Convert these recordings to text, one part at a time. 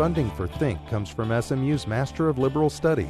funding for Think comes from SMU's Master of Liberal Studies.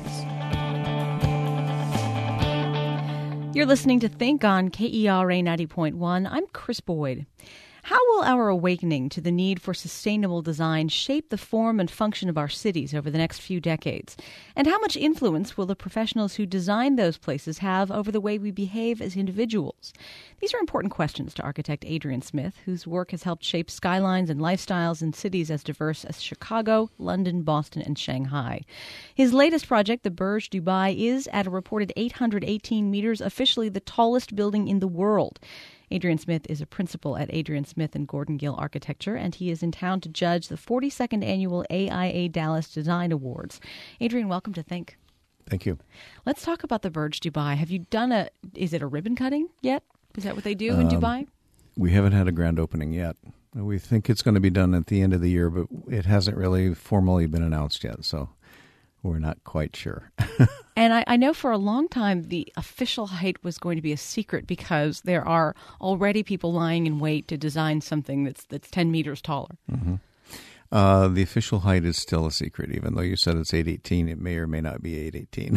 You're listening to Think on KERA 90.1. I'm Chris Boyd. How will our awakening to the need for sustainable design shape the form and function of our cities over the next few decades? And how much influence will the professionals who design those places have over the way we behave as individuals? These are important questions to architect Adrian Smith, whose work has helped shape skylines and lifestyles in cities as diverse as Chicago, London, Boston, and Shanghai. His latest project, the Burj Dubai, is, at a reported 818 meters, officially the tallest building in the world. Adrian Smith is a principal at Adrian Smith and Gordon Gill Architecture, and he is in town to judge the 42nd Annual AIA Dallas Design Awards. Adrian, welcome to Think. Thank you. Let's talk about the Burj Dubai. Have you done is it a ribbon cutting yet? Is that what they do in Dubai? We haven't had a grand opening yet. We think it's going to be done at the end of the year, but it hasn't really formally been announced yet, so we're not quite sure. And I know for a long time the official height was going to be a secret because there are already people lying in wait to design something that's 10 meters taller. Mm-hmm. The official height is still a secret, even though you said it's 818. It may or may not be 818.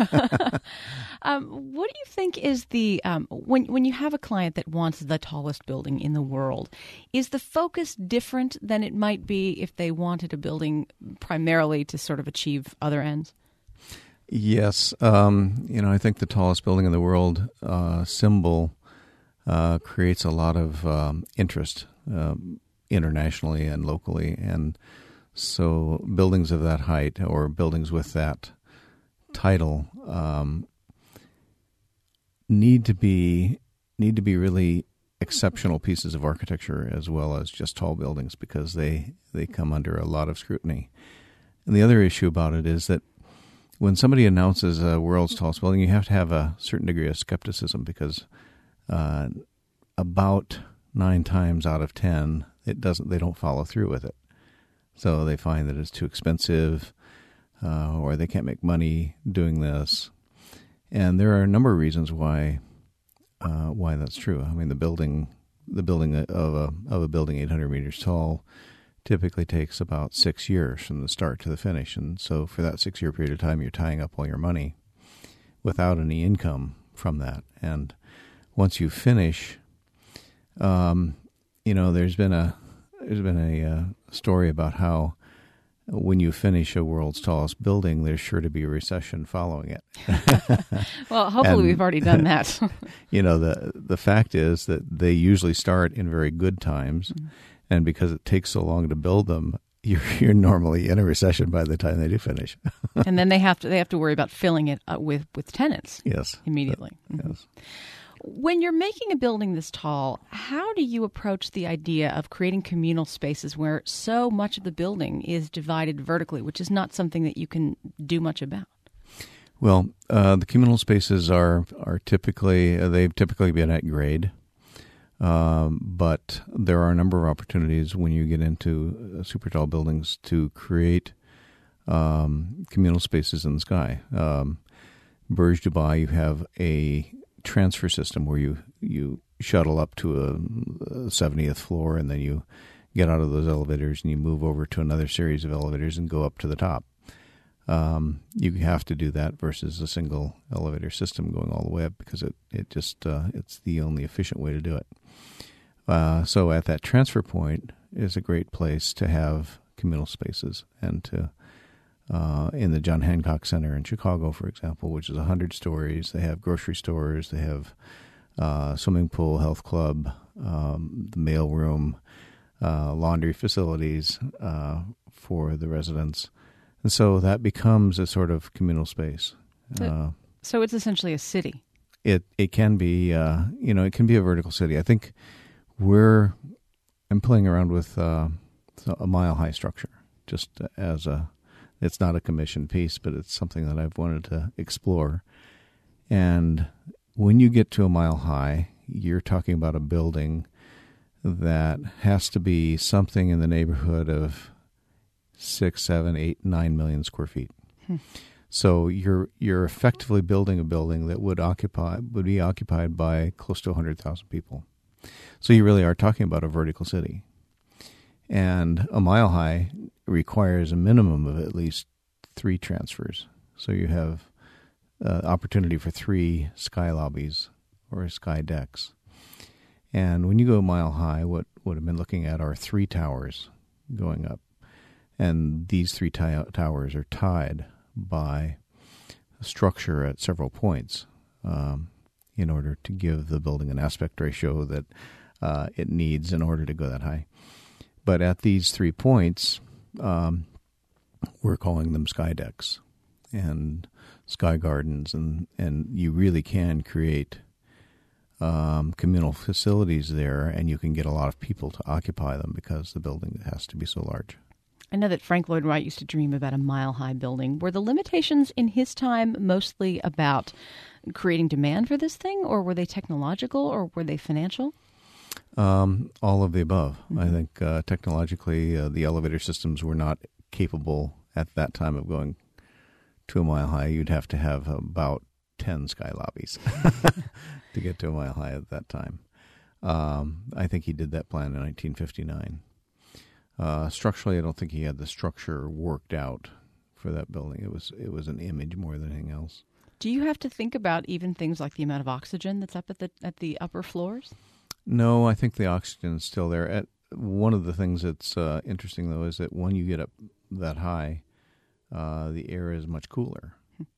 What do you think is the when you have a client that wants the tallest building in the world, is the focus different than it might be if they wanted a building primarily to sort of achieve other ends? Yes. I think the tallest building in the world symbol creates a lot of interest internationally and locally. And so buildings of that height or buildings with that title need to be really exceptional pieces of architecture as well as just tall buildings because they come under a lot of scrutiny. And the other issue about it is that when somebody announces a world's tallest building, you have to have a certain degree of skepticism because about 9 times out of 10, they don't follow through with it. So they find that it's too expensive or they can't make money doing this. And there are a number of reasons why that's true. I mean, the building of a building 800 meters tall typically takes about 6 years from the start to the finish. And so for that 6-year period of time, you're tying up all your money without any income from that. And once you finish, there's been a story about how when you finish a world's tallest building, there's sure to be a recession following it. Well, hopefully we've already done that. The fact is that they usually start in very good times. Mm-hmm. And because it takes so long to build them, you're normally in a recession by the time they do finish. And then they have to worry about filling it with tenants. Yes, immediately. Yes. When you're making a building this tall, how do you approach the idea of creating communal spaces where so much of the building is divided vertically, which is not something that you can do much about? Well, the communal spaces are typically they've typically been at grade. But there are a number of opportunities when you get into super tall buildings to create communal spaces in the sky. Burj Dubai, you have a transfer system where you shuttle up to a 70th floor and then you get out of those elevators and you move over to another series of elevators and go up to the top. You have to do that versus a single elevator system going all the way up because it's the only efficient way to do it. So at that transfer point is a great place to have communal spaces and to in the John Hancock Center in Chicago, for example, which is 100 stories. They have grocery stores. They have swimming pool, health club, the mail room, laundry facilities for the residents. And so that becomes a sort of communal space. So it's essentially a city. It can be, it can be a vertical city. I think I'm playing around with a mile-high structure, just it's not a commissioned piece, but it's something that I've wanted to explore. And when you get to a mile high, you're talking about a building that has to be something in the neighborhood of 6, 7, 8, 9 million square feet. So you're effectively building a building that would be occupied by close to 100,000 people. So you really are talking about a vertical city. And a mile high requires a minimum of at least 3 transfers. So you have opportunity for 3 sky lobbies or sky decks. And when you go mile high, what I've been looking at are 3 towers going up. And these 3 towers are tied by a structure at several points in order to give the building an aspect ratio that it needs in order to go that high. But at these 3 points, we're calling them sky decks and sky gardens, and you really can create communal facilities there, and you can get a lot of people to occupy them because the building has to be so large. I know that Frank Lloyd Wright used to dream about a mile-high building. Were the limitations in his time mostly about creating demand for this thing, or were they technological, or were they financial? All of the above. Mm-hmm. I think technologically, the elevator systems were not capable at that time of going to a mile high. You'd have to have about 10 sky lobbies to get to a mile high at that time. I think he did that plan in 1959. Structurally, I don't think he had the structure worked out for that building. It was an image more than anything else. Do you have to think about even things like the amount of oxygen that's up at the upper floors? No, I think the oxygen is still there. One of the things that's interesting, though, is that when you get up that high, the air is much cooler.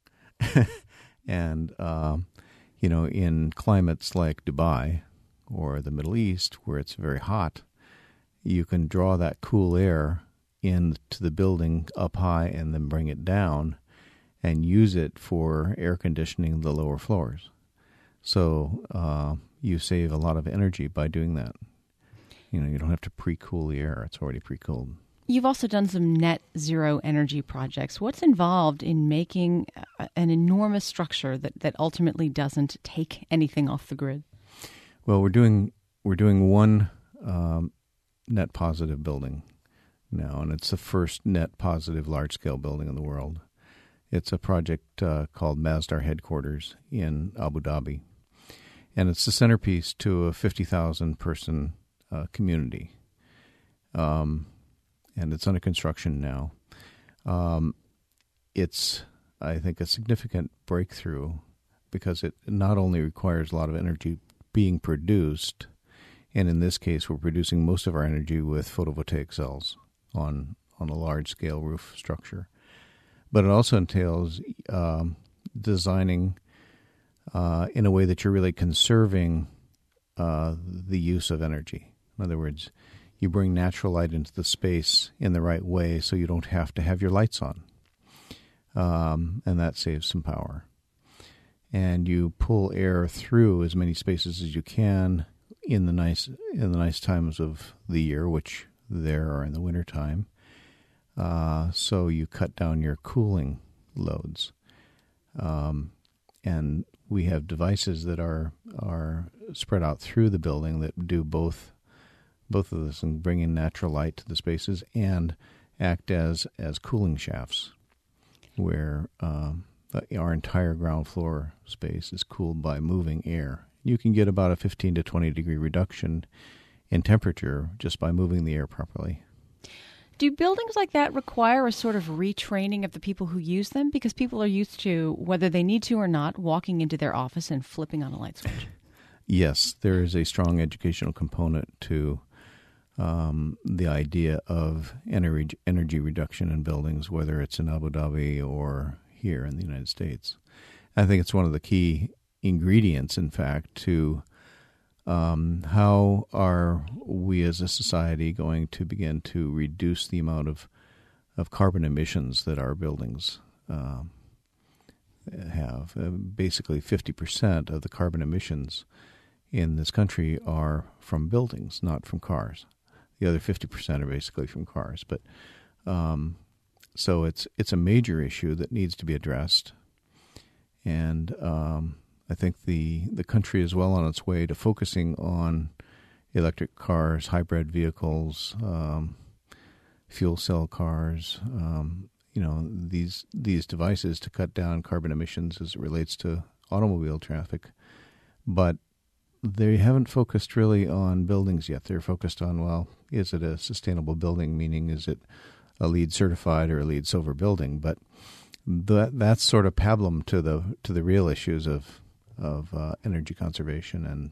And, in climates like Dubai or the Middle East, where it's very hot, you can draw that cool air into the building up high and then bring it down and use it for air conditioning the lower floors. So you save a lot of energy by doing that. You don't have to pre-cool the air. It's already pre-cooled. You've also done some net zero energy projects. What's involved in making an enormous structure that ultimately doesn't take anything off the grid? Well, we're doing one net positive building now, and it's the first net positive large-scale building in the world. It's a project called Masdar Headquarters in Abu Dhabi, and it's the centerpiece to a 50,000-person community. And it's under construction now. It's, I think, a significant breakthrough because it not only requires a lot of energy being produced, and in this case, we're producing most of our energy with photovoltaic cells on a large-scale roof structure, but it also entails designing in a way that you're really conserving the use of energy. In other words, you bring natural light into the space in the right way so you don't have to have your lights on. And that saves some power. And you pull air through as many spaces as you can in the nice times of the year, which there are in the wintertime. So you cut down your cooling loads. And we have devices that are spread out through the building that do both of this and bring in natural light to the spaces and act as cooling shafts where our entire ground floor space is cooled by moving air. You can get about a 15 to 20 degree reduction in temperature just by moving the air properly. Do buildings like that require a sort of retraining of the people who use them? Because people are used to, whether they need to or not, walking into their office and flipping on a light switch. Yes, there is a strong educational component to the idea of energy reduction in buildings, whether it's in Abu Dhabi or here in the United States. I think it's one of the key ingredients, in fact, to how are we as a society going to begin to reduce the amount of carbon emissions that our buildings have. Basically, 50% of the carbon emissions in this country are from buildings, not from cars. The other 50% are basically from cars. But so it's a major issue that needs to be addressed. And I think the country is well on its way to focusing on electric cars, hybrid vehicles, fuel cell cars, these devices to cut down carbon emissions as it relates to automobile traffic. But they haven't focused really on buildings yet. They're focused on, well, is it a sustainable building? Meaning, is it a LEED certified or a LEED silver building? But that's sort of pablum to the real issues of energy conservation and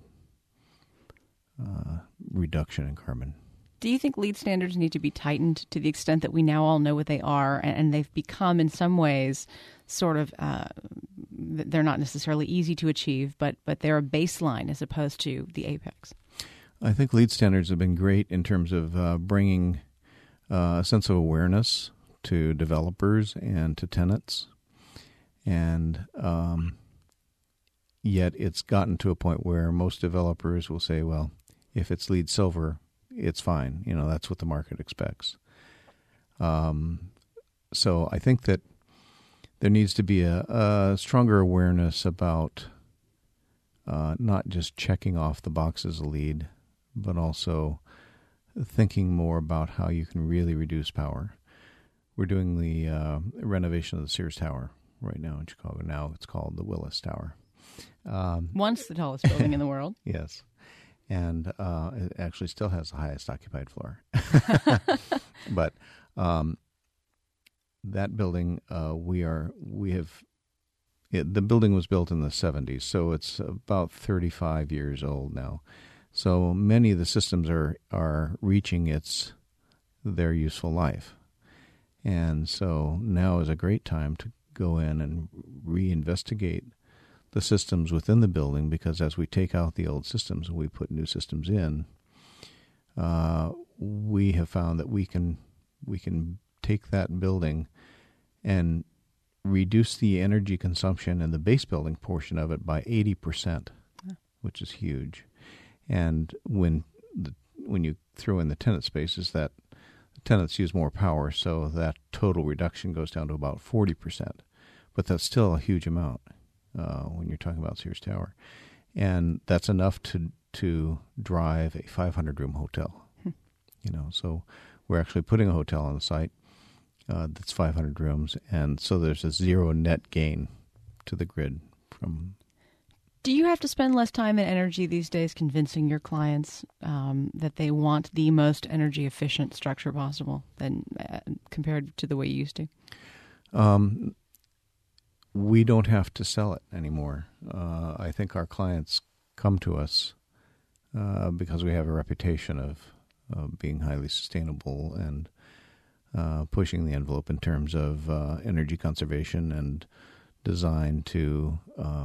reduction in carbon. Do you think LEED standards need to be tightened to the extent that we now all know what they are, and they've become in some ways sort of, they're not necessarily easy to achieve, but they're a baseline as opposed to the apex? I think LEED standards have been great in terms of bringing a sense of awareness to developers and to tenants. And yet it's gotten to a point where most developers will say, well, if it's LEED silver, it's fine. That's what the market expects. So I think that there needs to be a stronger awareness about not just checking off the boxes of LEED, but also thinking more about how you can really reduce power. We're doing the renovation of the Sears Tower right now in Chicago. Now it's called the Willis Tower. Once the tallest building in the world. Yes. And it actually still has the highest occupied floor. But that building, the building was built in the 70s, so it's about 35 years old now. So many of the systems are reaching their useful life. And so now is a great time to go in and reinvestigate the systems within the building, because as we take out the old systems and we put new systems in, we have found that we can take that building and reduce the energy consumption in the base building portion of it by 80%, which is huge. And when you throw in the tenant spaces, that the tenants use more power, so that total reduction goes down to about 40%. But that's still a huge amount. When you're talking about Sears Tower. And that's enough to drive a 500-room hotel. So we're actually putting a hotel on the site that's 500 rooms, and so there's a zero net gain to the grid from. Do you have to spend less time and energy these days convincing your clients that they want the most energy-efficient structure possible than compared to the way you used to? We don't have to sell it anymore. I think our clients come to us because we have a reputation of being highly sustainable and pushing the envelope in terms of energy conservation and design to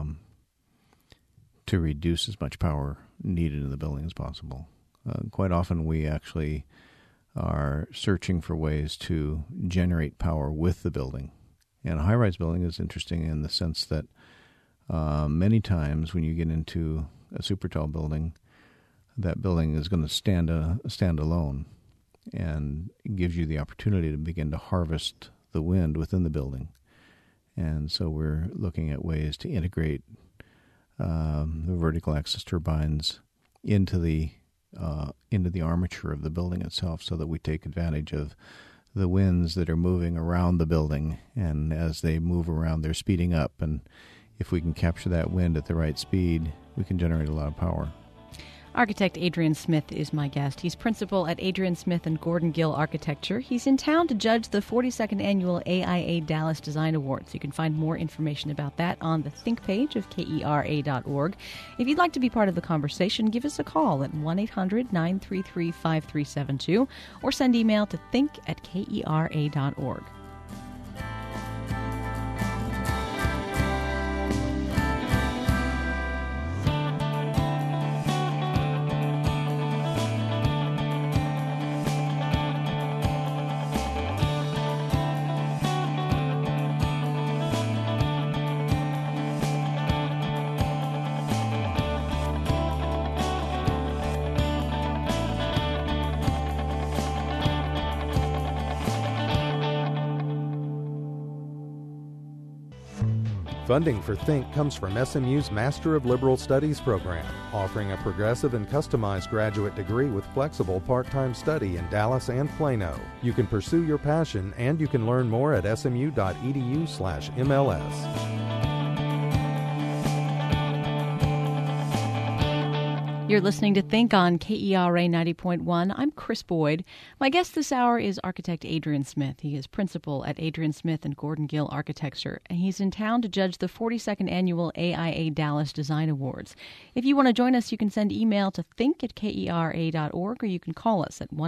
reduce as much power needed in the building as possible. Quite often we actually are searching for ways to generate power with the building. And a high-rise building is interesting in the sense that many times when you get into a super tall building, that building is going to stand alone, and it gives you the opportunity to begin to harvest the wind within the building. And so we're looking at ways to integrate the vertical axis turbines into the armature of the building itself, so that we take advantage of the winds that are moving around the building, and as they move around, they're speeding up, and if we can capture that wind at the right speed, we can generate a lot of power. Architect Adrian Smith is my guest. He's principal at Adrian Smith and Gordon Gill Architecture. He's in town to judge the 42nd Annual AIA Dallas Design Awards. You can find more information about that on the Think page of KERA.org. If you'd like to be part of the conversation, give us a call at 1-800-933-5372 or send email to think@KERA.org. Funding for Think comes from SMU's Master of Liberal Studies program, offering a progressive and customized graduate degree with flexible part-time study in Dallas and Plano. You can pursue your passion, and you can learn more at smu.edu/MLS. You're listening to Think on KERA 90.1. I'm Chris Boyd. My guest this hour is architect Adrian Smith. He is principal at Adrian Smith and Gordon Gill Architecture, and he's in town to judge the 42nd Annual AIA Dallas Design Awards. If you want to join us, you can send email to think@kera.org, or you can call us at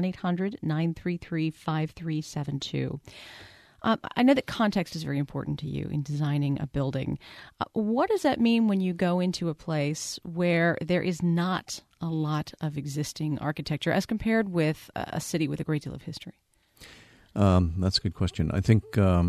1-800-933-5372. I know that context is very important to you in designing a building. What does that mean when you go into a place where there is not a lot of existing architecture as compared with a city with a great deal of history? That's a good question. I think,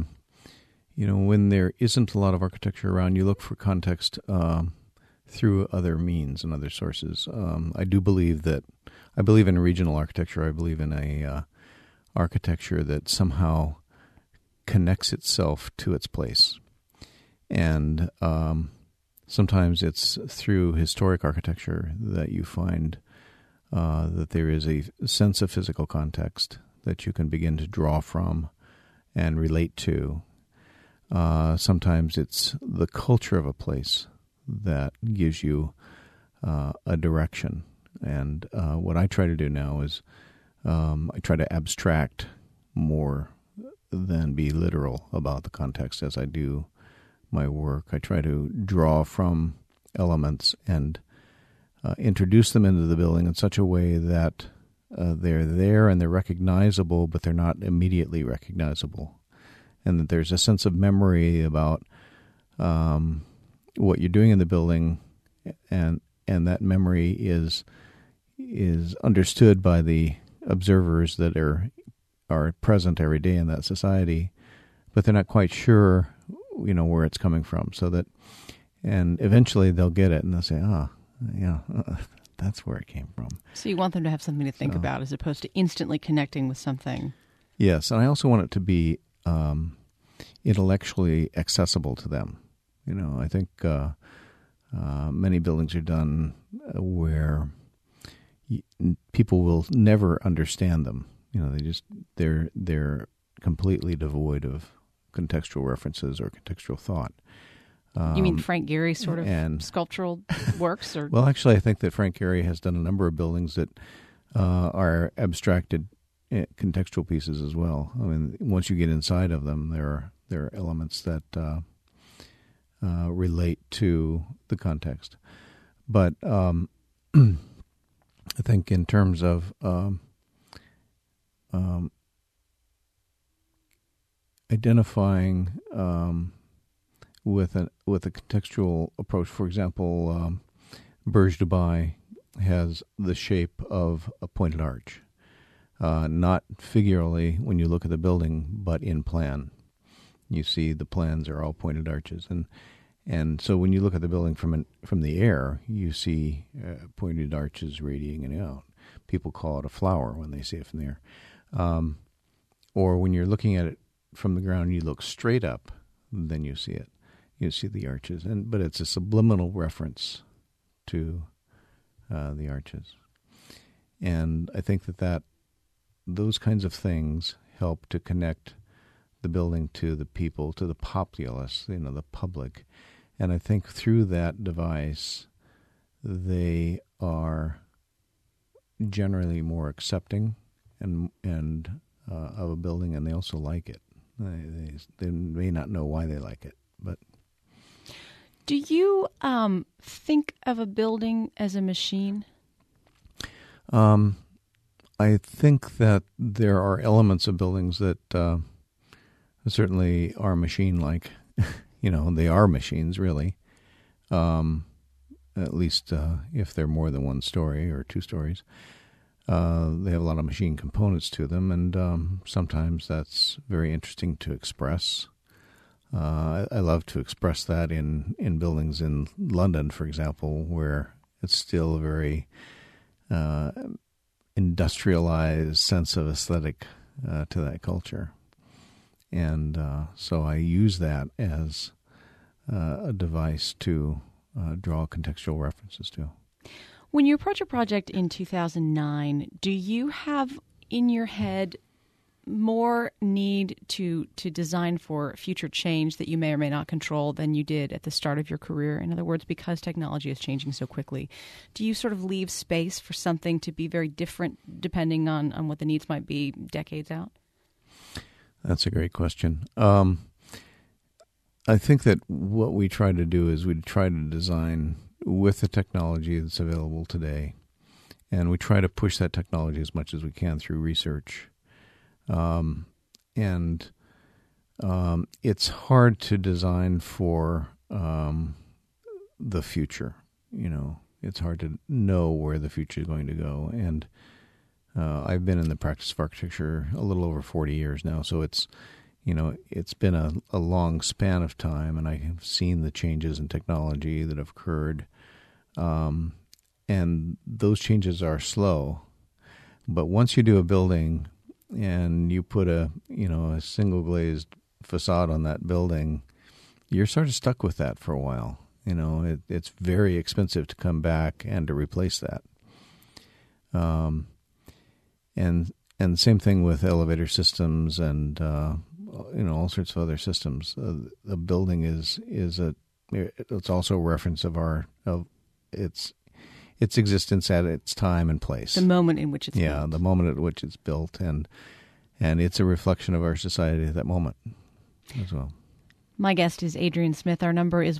when there isn't a lot of architecture around, you look for context through other means and other sources. I believe in regional architecture. I believe in a architecture that somehow connects itself to its place. And sometimes it's through historic architecture that you find that there is a sense of physical context that you can begin to draw from and relate to. Sometimes it's the culture of a place that gives you a direction. And what I try to do now is I try to abstract more than be literal about the context as I do my work. I try to draw from elements and introduce them into the building in such a way that they're there and they're recognizable, but they're not immediately recognizable. And that there's a sense of memory about what you're doing in the building, and that memory is understood by the observers that are present every day in that society, but they're not quite sure, where it's coming from. And eventually they'll get it and they'll say, that's where it came from. So you want them to have something to think about as opposed to instantly connecting with something. Yes, and I also want it to be intellectually accessible to them. I think many buildings are done where people will never understand them. They're completely devoid of contextual references or contextual thought. You mean Frank Gehry sort of sculptural works? Or? Well, actually, I think that Frank Gehry has done a number of buildings that are abstracted contextual pieces as well. I mean, once you get inside of them, there are elements that relate to the context. But I think in terms of identifying with a contextual approach. For example, Burj Dubai has the shape of a pointed arch, not figuratively when you look at the building, but in plan. You see the plans are all pointed arches, and so when you look at the building from the air, you see pointed arches radiating out. People call it a flower when they see it from the air. Or when you're looking at it from the ground, you look straight up, then you see it. You see the arches, but it's a subliminal reference to the arches. And I think that those kinds of things help to connect the building to the people, to the populace, the public. And I think through that device, they are generally more accepting and of a building, and they also like it. They may not know why they like it, but. Do you think of a building as a machine? I think that there are elements of buildings that certainly are machine-like. They are machines, really. At least if they're more than one story or two stories. They have a lot of machine components to them, and sometimes that's very interesting to express. I love to express that in buildings in London, for example, where it's still a very industrialized sense of aesthetic to that culture. And so I use that as a device to draw contextual references to. When you approach a project in 2009, do you have in your head more need to design for future change that you may or may not control than you did at the start of your career? In other words, because technology is changing so quickly, do you sort of leave space for something to be very different depending on what the needs might be decades out? That's a great question. I think that what we try to do is we try to design with the technology that's available today, and we try to push that technology as much as we can through research. It's hard to design for the future. It's hard to know where the future is going to go. And I've been in the practice of architecture a little over 40 years now, so it's been a long span of time, and I have seen the changes in technology that have occurred. And those changes are slow. But once you do a building and you put a single glazed facade on that building, you're sort of stuck with that for a while. It's very expensive to come back and to replace that. And the same thing with elevator systems and all sorts of other systems. The building it's also a reference of its existence at its time and place. The moment in which it's built. Yeah, the moment at which it's built, and it's a reflection of our society at that moment as well. My guest is Adrian Smith. Our number is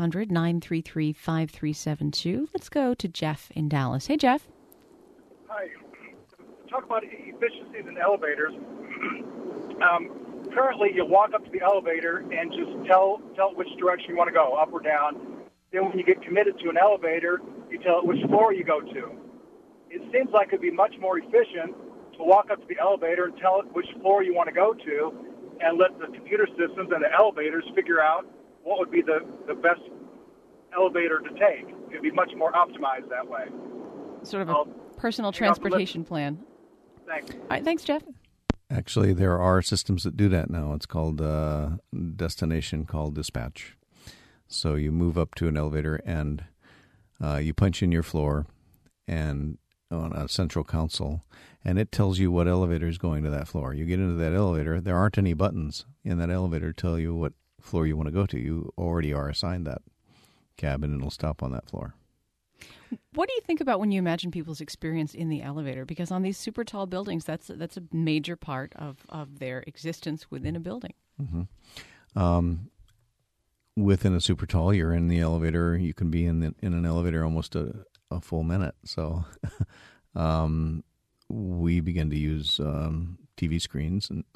1-800-933-5372. Let's go to Jeff in Dallas. Hey, Jeff. Hi. Talk about efficiencies in elevators. Currently, you walk up to the elevator and just tell which direction you want to go, up or down. Then when you get committed to an elevator, you tell it which floor you go to. It seems like it would be much more efficient to walk up to the elevator and tell it which floor you want to go to, and let the computer systems and the elevators figure out what would be the best elevator to take. It would be much more optimized that way. Sort of a personal transportation plan. Thanks. All right, thanks, Jeff. Actually, there are systems that do that now. It's called destination call dispatch. So you move up to an elevator and you punch in your floor and on a central console, and it tells you what elevator is going to that floor. You get into that elevator. There aren't any buttons in that elevator to tell you what floor you want to go to. You already are assigned that cabin, and it'll stop on that floor. What do you think about when you imagine people's experience in the elevator? Because on these super tall buildings, that's a major part of their existence within a building. Mm-hmm. Within a super tall, you're in the elevator. You can be in an elevator almost a full minute. So we begin to use TV screens, and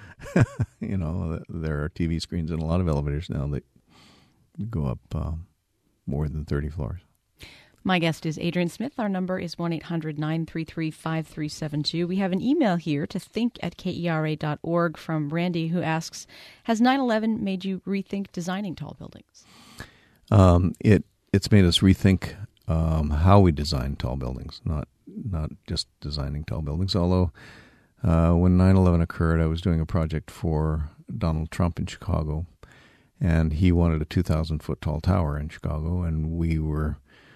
there are TV screens in a lot of elevators now that go up more than 30 floors. My guest is Adrian Smith. Our number is 1-800-933-5372. We have an email here to think@kera.org from Randy, who asks, has 9/11 made you rethink designing tall buildings? It's made us rethink how we design tall buildings, not just designing tall buildings. Although when 9/11 occurred, I was doing a project for Donald Trump in Chicago, and he wanted a 2,000-foot tall tower in Chicago, and we were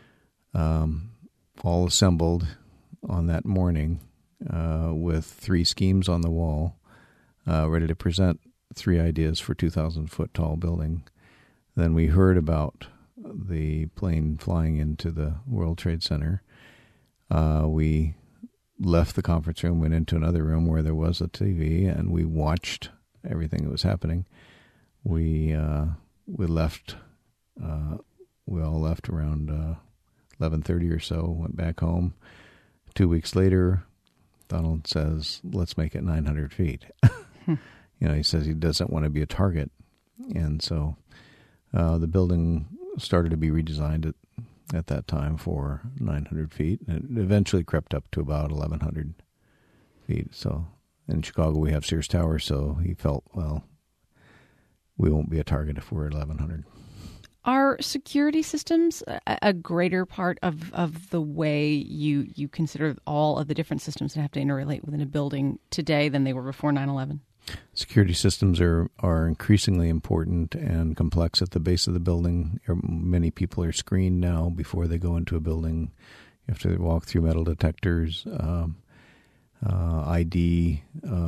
all assembled on that morning with 3 schemes on the wall, ready to present 3 ideas for 2,000-foot tall building. Then we heard about the plane flying into the World Trade Center. We left the conference room, went into another room where there was a TV, and we watched everything that was happening. We left. We all left around 11:30 or so, went back home. 2 weeks later, Donald says, let's make it 900 feet. He says he doesn't want to be a target. And so the building started to be redesigned at that time for 900 feet. And it eventually crept up to about 1,100 feet. So in Chicago, we have Sears Tower, so he felt, well, we won't be a target if we're at 1,100. Are security systems a greater part of the way you consider all of the different systems that have to interrelate within a building today than they were before 9/11? Security systems are increasingly important and complex at the base of the building. Many people are screened now before they go into a building. You have to walk through metal detectors. ID.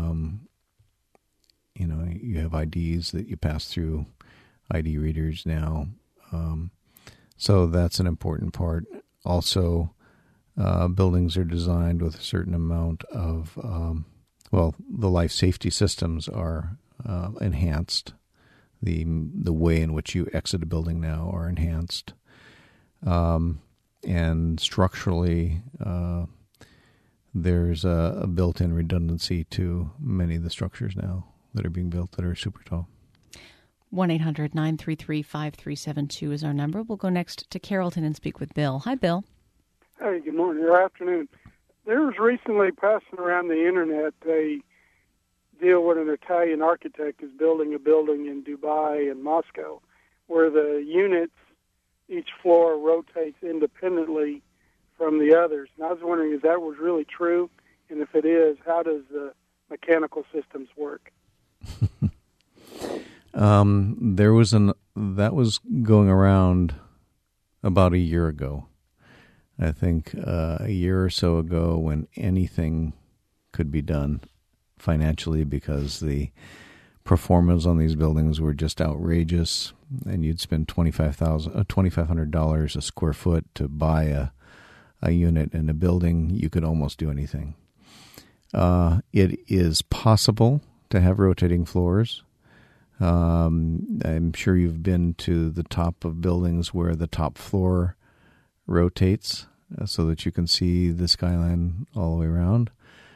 You have IDs that you pass through ID readers now. So that's an important part. Also, buildings are designed with a certain amount of, the life safety systems are enhanced. The way in which you exit a building now are enhanced. And structurally, there's a built-in redundancy to many of the structures now that are being built that are super tall. 1-800-933-5372 is our number. We'll go next to Carrollton and speak with Bill. Hi, Bill. Hey, good morning or afternoon. There was recently passing around the internet a deal with an Italian architect who's building a building in Dubai and Moscow where the units, each floor rotates independently from the others. And I was wondering if that was really true, and if it is, how does the mechanical systems work? That was going around about a year ago. I think a year or so ago, when anything could be done financially because the performance on these buildings were just outrageous, and you'd spend $2,500 a square foot to buy a unit in a building, you could almost do anything. It is possible to have rotating floors. I'm sure you've been to the top of buildings where the top floor rotates so that you can see the skyline all the way around.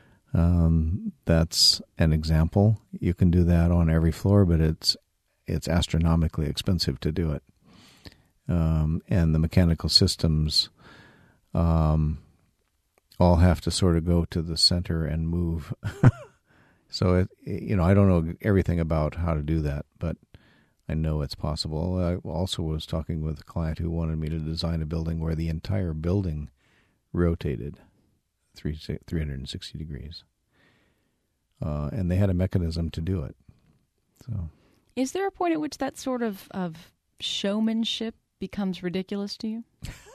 That's an example. You can do that on every floor, but it's astronomically expensive to do it. And the mechanical systems all have to sort of go to the center and move. So, I don't know everything about how to do that, but I know it's possible. I also was talking with a client who wanted me to design a building where the entire building rotated 360 degrees. And they had a mechanism to do it. So, is there a point at which that sort of showmanship becomes ridiculous to you?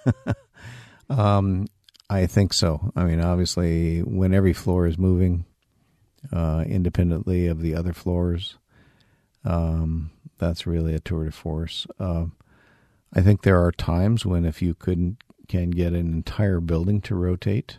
I think so. I mean, obviously, when every floor is moving independently of the other floors, that's really a tour de force. I think there are times when if you can get an entire building to rotate,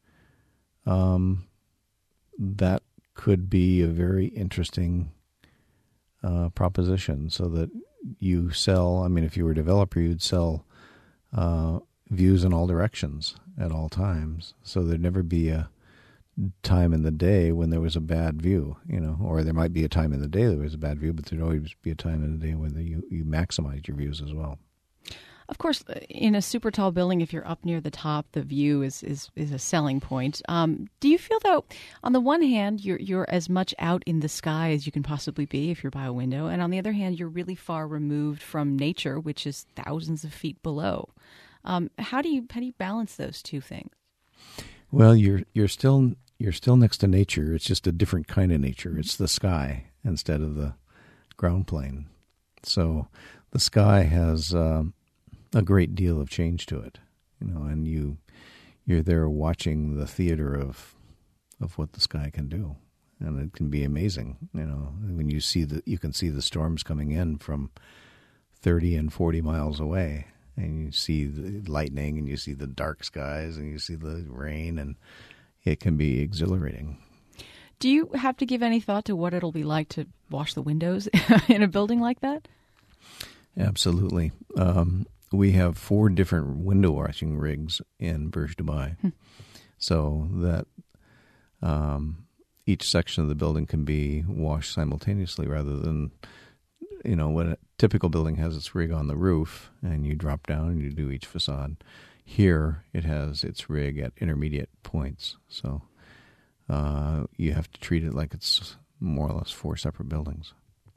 that could be a very interesting proposition, so that you sell, if you were a developer, you'd sell views in all directions at all times. So there'd never be a time in the day when there was a bad view, or there might be a time in the day there was a bad view, but there'd always be a time in the day when you maximize your views as well. Of course, in a super tall building, if you're up near the top, the view is a selling point. Do you feel, though, on the one hand, you're as much out in the sky as you can possibly be if you're by a window, and on the other hand, you're really far removed from nature, which is thousands of feet below? How do you balance those two things? Well, you're still next to nature. It's just a different kind of nature. It's the sky instead of the ground plane. So the sky has a great deal of change to it, and you're there watching the theater of what the sky can do, and it can be amazing. When you can see the storms coming in from 30 and 40 miles away, and you see the lightning, and you see the dark skies, and you see the rain, and it can be exhilarating. Do you have to give any thought to what it'll be like to wash the windows in a building like that? Absolutely. We have 4 different window washing rigs in Burj Dubai, so that each section of the building can be washed simultaneously, rather than, when a typical building has its rig on the roof and you drop down and you do each facade. Here, it has its rig at intermediate points, so you have to treat it like it's more or less 4 separate buildings.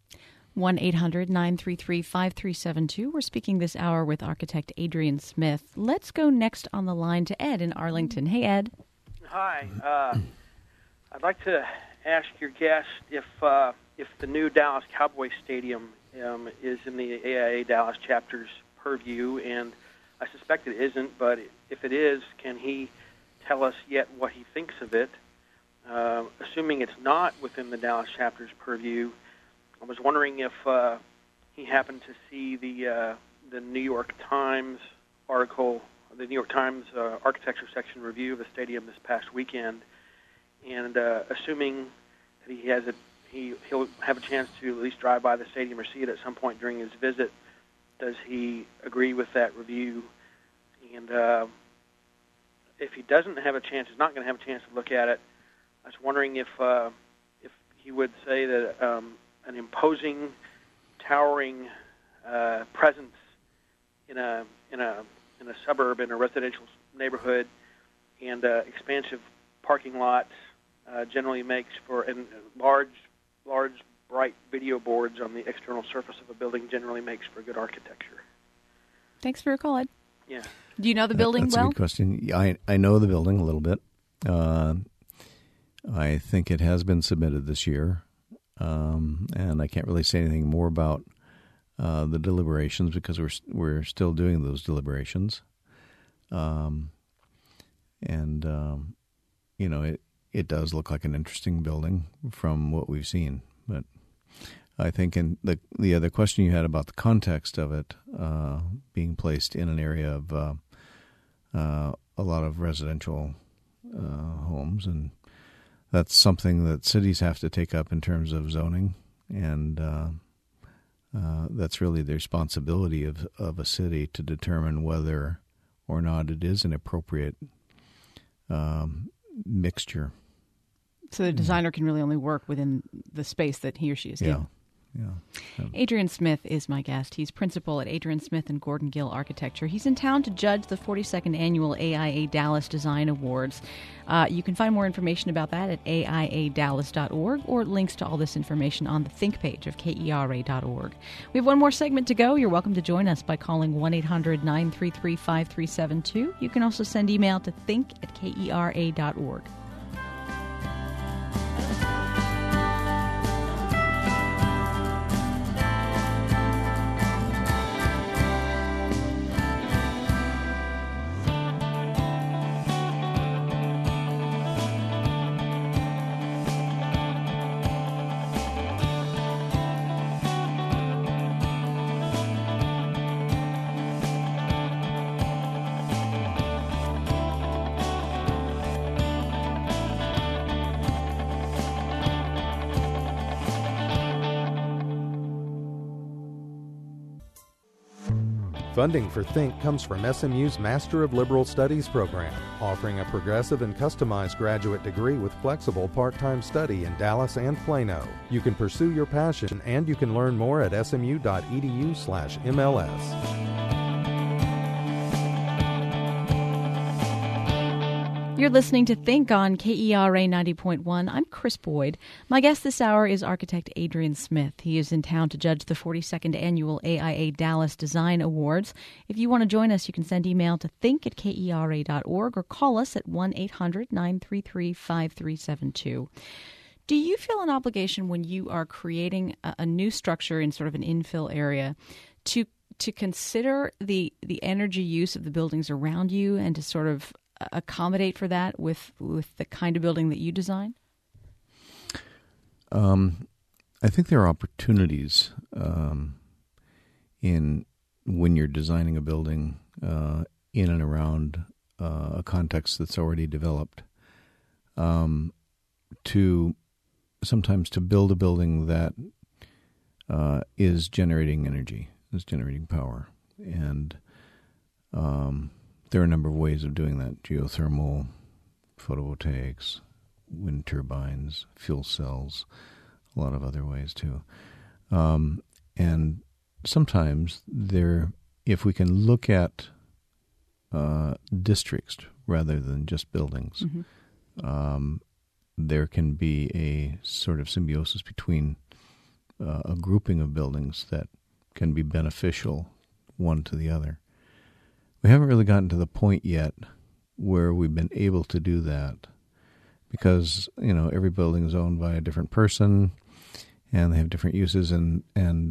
1-800-933-5372. We're speaking this hour with architect Adrian Smith. Let's go next on the line to Ed in Arlington. Hey, Ed. Hi. I'd like to ask your guest if the new Dallas Cowboys Stadium is in the AIA Dallas chapter's purview, and I suspect it isn't, but if it is, can he tell us yet what he thinks of it? assuming it's not within the Dallas chapter's purview, I was wondering if he happened to see the New York Times article, the New York Times architecture section review of the stadium this past weekend, and assuming that he'll have a chance to at least drive by the stadium or see it at some point during his visit. Does he agree with that review? And if he doesn't have a chance, is not going to have a chance to look at it, I was wondering if he would say that an imposing, towering presence in a suburb, in a residential neighborhood, and expansive parking lots generally makes for, and large, bright video boards on the external surface of a building generally makes for good architecture. Thanks for your call, Ed. Yeah. Do you know the building That's well? a good question. I know the building a little bit. I think it has been submitted this year, and I can't really say anything more about the deliberations because we're still doing those deliberations. It does look like an interesting building from what we've seen. But I think in the other question you had about the context of it being placed in an area of a lot of residential homes, and that's something that cities have to take up in terms of zoning, and that's really the responsibility of a city to determine whether or not it is an appropriate mixture. So the designer can really only work within the space that he or she is given. Yeah. Adrian Smith is my guest. He's principal at Adrian Smith and Gordon Gill Architecture. He's in town to judge the 42nd Annual AIA Dallas Design Awards. You can find more information about that at aiadallas.org or links to all this information on the Think page of KERA.org. We have one more segment to go. You're welcome to join us by calling 1-800-933-5372. You can also send email to think@KERA.org. Funding for Think comes from SMU's Master of Liberal Studies program, offering a progressive and customized graduate degree with flexible part-time study in Dallas and Plano. You can pursue your passion and you can learn more at smu.edu/MLS. You're listening to Think on KERA 90.1. I'm Chris Boyd. My guest this hour is architect Adrian Smith. He is in town to judge the 42nd Annual AIA Dallas Design Awards. If you want to join us, you can send email to think@kera.org or call us at 1-800-933-5372. Do you feel an obligation when you are creating a new structure in sort of an infill area to consider the energy use of the buildings around you and to sort of accommodate for that with the kind of building that you design? I think there are opportunities in when you're designing a building in and around a context that's already developed to sometimes to build a building that is generating energy, is generating power, and there are a number of ways of doing that: geothermal, photovoltaics, wind turbines, fuel cells, a lot of other ways too. And sometimes if we can look at districts rather than just buildings, there can be a sort of symbiosis between a grouping of buildings that can be beneficial one to the other. We haven't really gotten to the point yet where we've been able to do that because, every building is owned by a different person and they have different uses. And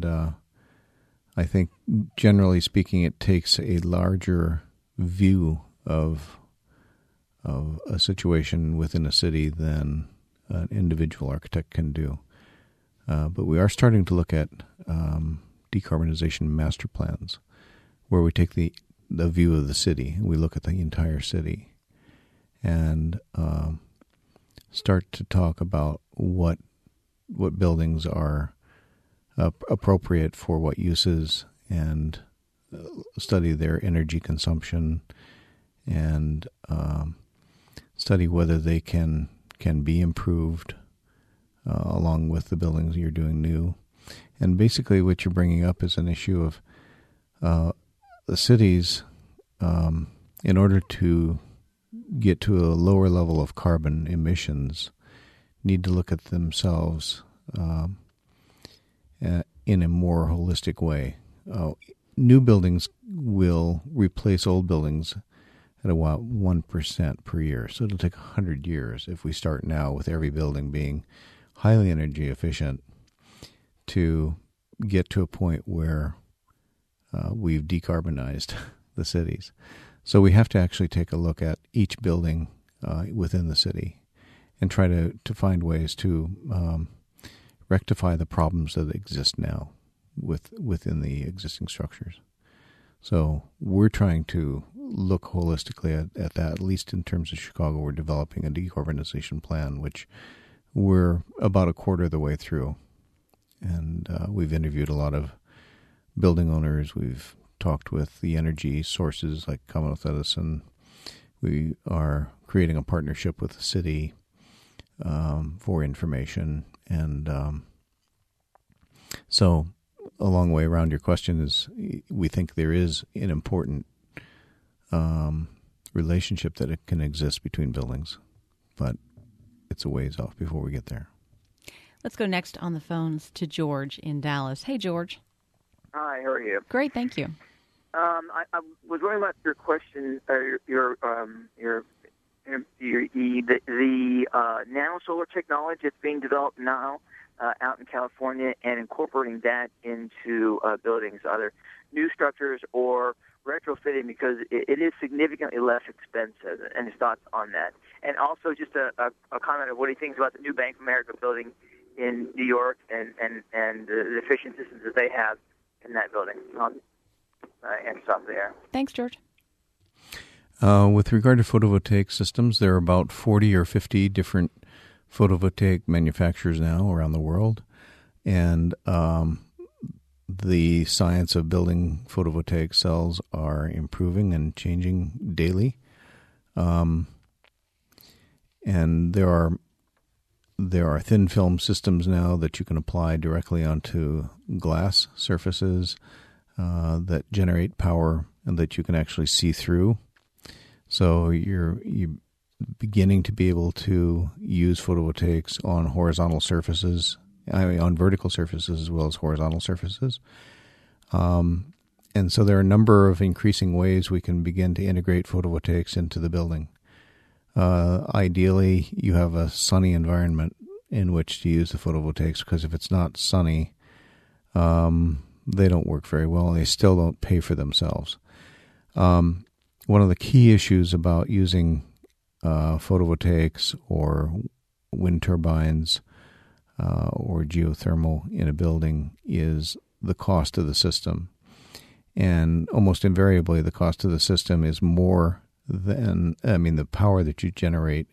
I think, generally speaking, it takes a larger view of a situation within a city than an individual architect can do. But we are starting to look at decarbonization master plans, where we take the view of the city. We look at the entire city and start to talk about what buildings are appropriate for what uses, and study their energy consumption, and study whether they can be improved along with the buildings you're doing new. And basically what you're bringing up is an issue of the cities, in order to get to a lower level of carbon emissions, need to look at themselves in a more holistic way. New buildings will replace old buildings at about 1% per year. So it'll take 100 years if we start now with every building being highly energy efficient to get to a point where we've decarbonized the cities. So we have to actually take a look at each building within the city and try to find ways to rectify the problems that exist now within the existing structures. So we're trying to look holistically at that, at least in terms of Chicago. We're developing a decarbonization plan, which we're about a quarter of the way through. And we've interviewed a lot of building owners. We've talked with the energy sources like Commonwealth Edison. We are creating a partnership with the city for information. And so a long way around your question is we think there is an important relationship that it can exist between buildings, but it's a ways off before we get there. Let's go next on the phones to George in Dallas. Hey, George. Hi, how are you? Great, thank you. I was wondering about your question, the nanosolar technology that's being developed now out in California, and incorporating that into buildings, either new structures or retrofitting, because it is significantly less expensive. And his thoughts on that, and also just a comment of what he thinks about the new Bank of America building in New York and the efficient systems that they have in that building. And stop there. Thanks, George. With regard to photovoltaic systems, there are about 40 or 50 different photovoltaic manufacturers now around the world. And the science of building photovoltaic cells are improving and changing daily. And there are thin film systems now that you can apply directly onto glass surfaces that generate power and that you can actually see through. So you're beginning to be able to use photovoltaics on horizontal surfaces, on vertical surfaces as well as horizontal surfaces. And so there are a number of increasing ways we can begin to integrate photovoltaics into the building. Ideally, you have a sunny environment in which to use the photovoltaics, because if it's not sunny, they don't work very well, and they still don't pay for themselves. One of the key issues about using photovoltaics or wind turbines or geothermal in a building is the cost of the system. And almost invariably, the cost of the system is more than, the power that you generate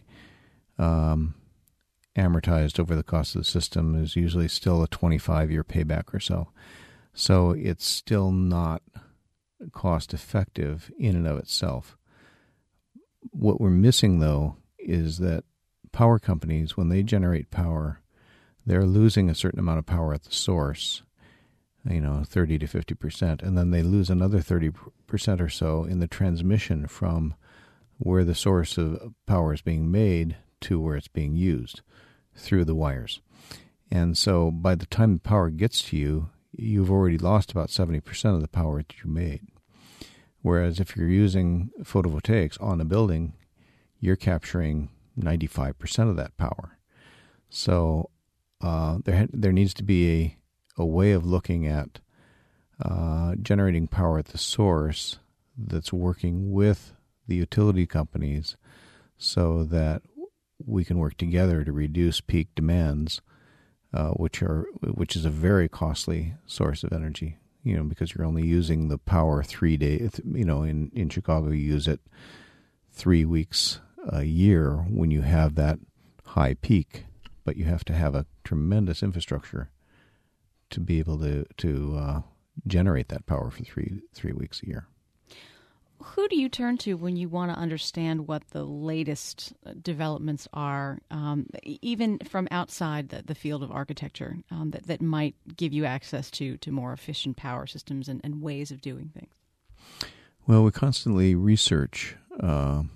amortized over the cost of the system is usually still a 25-year payback or so. So it's still not cost effective in and of itself. What we're missing, though, is that power companies, when they generate power, they're losing a certain amount of power at the source, 30 to 50%, and then they lose another 30% or so in the transmission from where the source of power is being made to where it's being used through the wires. And so by the time the power gets to you, you've already lost about 70% of the power that you made. Whereas if you're using photovoltaics on a building, you're capturing 95% of that power. So there needs to be a way of looking at generating power at the source that's working with the utility companies, so that we can work together to reduce peak demands, which is a very costly source of energy. Because you're only using the power 3 days. In Chicago, you use it 3 weeks a year when you have that high peak, but you have to have a tremendous infrastructure to be able to generate that power for three weeks a year. Who do you turn to when you want to understand what the latest developments are, even from outside the field of architecture, that might give you access to more efficient power systems and ways of doing things? Well, we constantly research the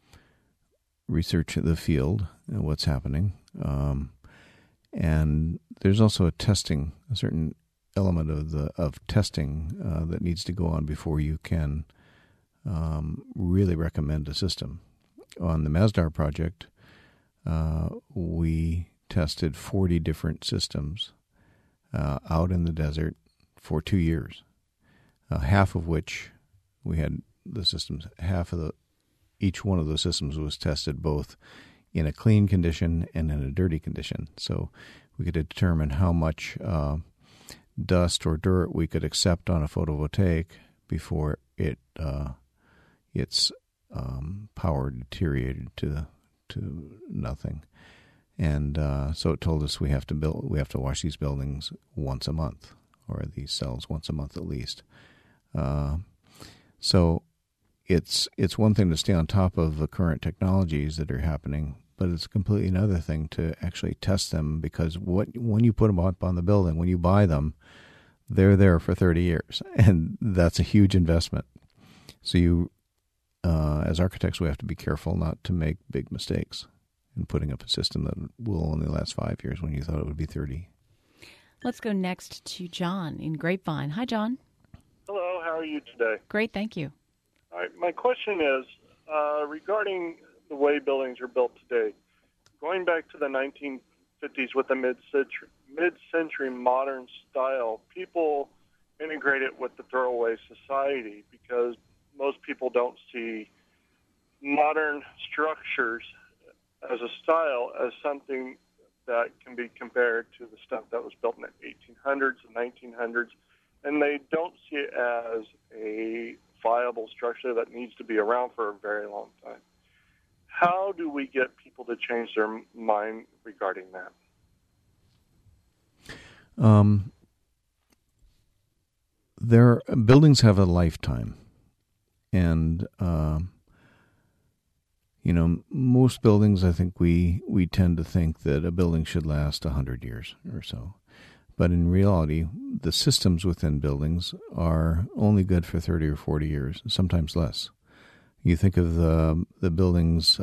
field and what's happening, and there's also a certain element of testing that needs to go on before you can really recommend a system. On the Masdar project, we tested 40 different systems out in the desert for 2 years, half of which we had the systems, each one of those systems was tested both in a clean condition and in a dirty condition. So we could determine how much dust or dirt we could accept on a photovoltaic before its power deteriorated to nothing. And so it told us we have to wash these buildings once a month, or these cells once a month at least. So it's one thing to stay on top of the current technologies that are happening, but it's completely another thing to actually test them, because when you put them up on the building, when you buy them, they're there for 30 years, and that's a huge investment. So as architects, we have to be careful not to make big mistakes in putting up a system that will only last 5 years when you thought it would be 30. Let's go next to John in Grapevine. Hi, John. Hello, how are you today? Great, thank you. All right, my question is regarding the way buildings are built today. Going back to the 1950s with the mid-century modern style, people integrate it with the throwaway society because most people don't see modern structures as a style as something that can be compared to the stuff that was built in the 1800s and 1900s, and they don't see it as a viable structure that needs to be around for a very long time. How do we get people to change their mind regarding that? Buildings have a lifetime, and most buildings, I think we tend to think that a building should last 100 years or so. But in reality, the systems within buildings are only good for 30 or 40 years, sometimes less. You think of the buildings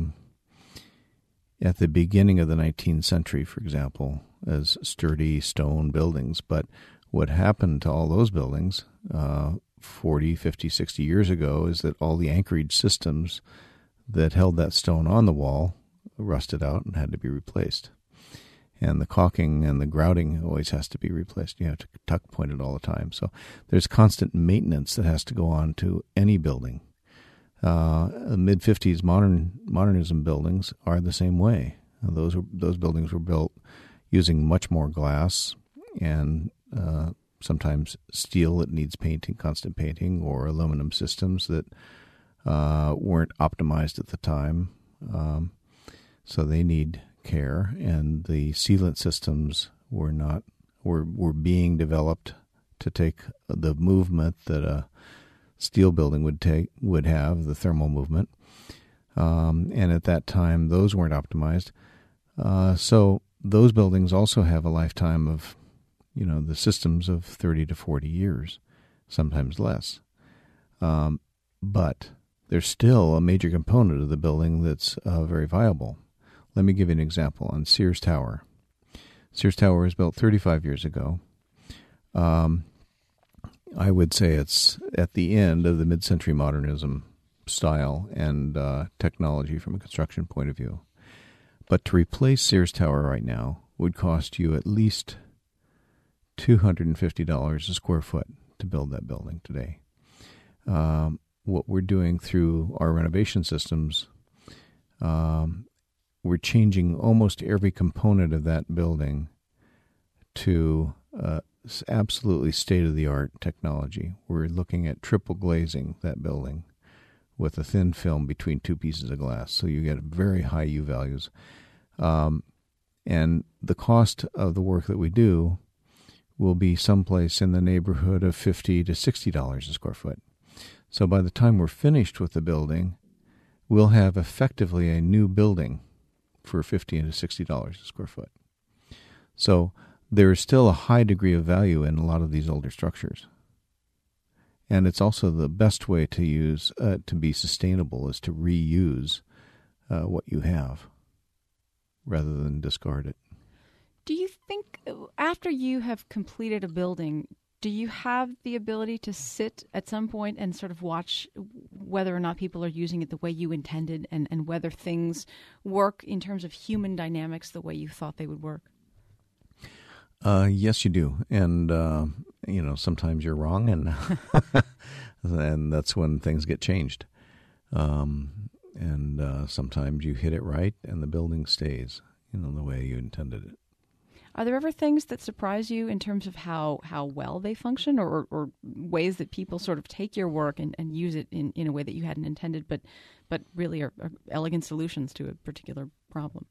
at the beginning of the 19th century, for example, as sturdy stone buildings. But what happened to all those buildings 40, 50, 60 years ago is that all the anchorage systems that held that stone on the wall rusted out and had to be replaced. And the caulking and the grouting always has to be replaced. You have to tuck point it all the time. So there's constant maintenance that has to go on to any building. Mid-50s modernism buildings are the same way. Those buildings were built using much more glass and sometimes steel that needs painting, constant painting, or aluminum systems that weren't optimized at the time. So they need care, and the sealant systems were being developed to take the movement that a steel building would have, the thermal movement, and at that time those weren't optimized. So those buildings also have a lifetime of, the systems of 30 to 40 years, sometimes less. But there's still a major component of the building that's very viable. Let me give you an example on Sears Tower. Sears Tower was built 35 years ago. I would say it's at the end of the mid-century modernism style and technology from a construction point of view. But to replace Sears Tower right now would cost you at least $250 a square foot to build that building today. What we're doing through our renovation systems, we're changing almost every component of that building to absolutely state-of-the-art technology. We're looking at triple glazing that building with a thin film between two pieces of glass, so you get very high U values. And the cost of the work that we do will be someplace in the neighborhood of $50 to $60 a square foot. So by the time we're finished with the building, we'll have effectively a new building for $50 to $60 a square foot. So there is still a high degree of value in a lot of these older structures. And it's also the best way to use, to be sustainable, is to reuse what you have rather than discard it. Do you think after you have completed a building, do you have the ability to sit at some point and sort of watch whether or not people are using it the way you intended and whether things work in terms of human dynamics the way you thought they would work? Yes, you do. And, sometimes you're wrong, and and that's when things get changed. And sometimes you hit it right and the building stays, the way you intended it. Are there ever things that surprise you in terms of how well they function or ways that people sort of take your work and use it in a way that you hadn't intended but really are elegant solutions to a particular problem?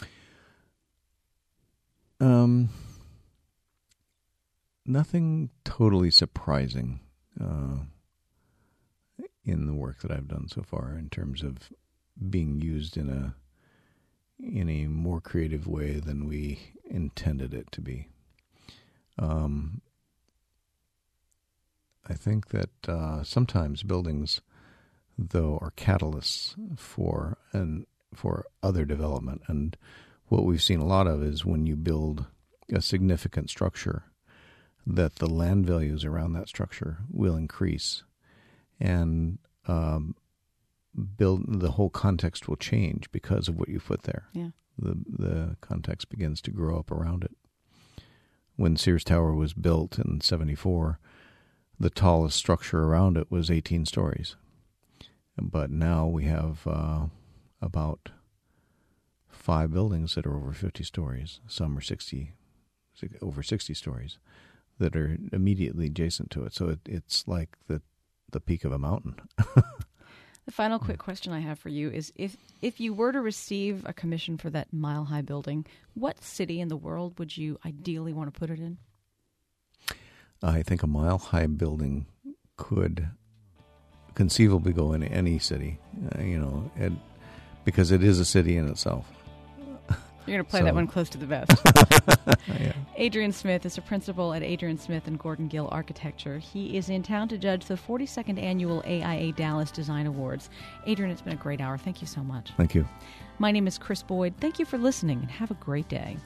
Nothing totally surprising in the work that I've done so far in terms of being used in a more creative way than we intended it to be. I think that sometimes buildings, though, are catalysts for other development. And what we've seen a lot of is when you build a significant structure, that the land values around that structure will increase, and the whole context will change because of what you put there. Yeah. The context begins to grow up around it. When Sears Tower was built in 1974, the tallest structure around it was 18 stories. But now we have about 5 buildings that are over 50 stories. Some are over 60 stories that are immediately adjacent to it. So it's like the peak of a mountain. The final quick question I have for you is if you were to receive a commission for that mile-high building, what city in the world would you ideally want to put it in? I think a mile-high building could conceivably go in any city, because it is a city in itself. You're going to play that one close to the vest. Yeah. Adrian Smith is a principal at Adrian Smith and Gordon Gill Architecture. He is in town to judge the 42nd Annual AIA Dallas Design Awards. Adrian, it's been a great hour. Thank you so much. Thank you. My name is Chris Boyd. Thank you for listening, and have a great day.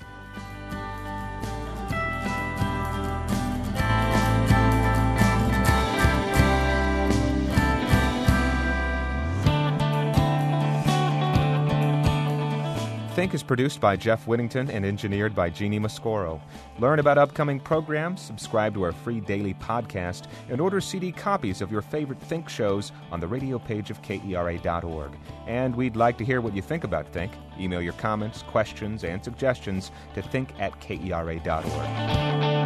Think is produced by Jeff Whittington and engineered by Jeannie Mascoro. Learn about upcoming programs, subscribe to our free daily podcast, and order CD copies of your favorite Think shows on the radio page of KERA.org. And we'd like to hear what you think about Think. Email your comments, questions, and suggestions to think@KERA.org.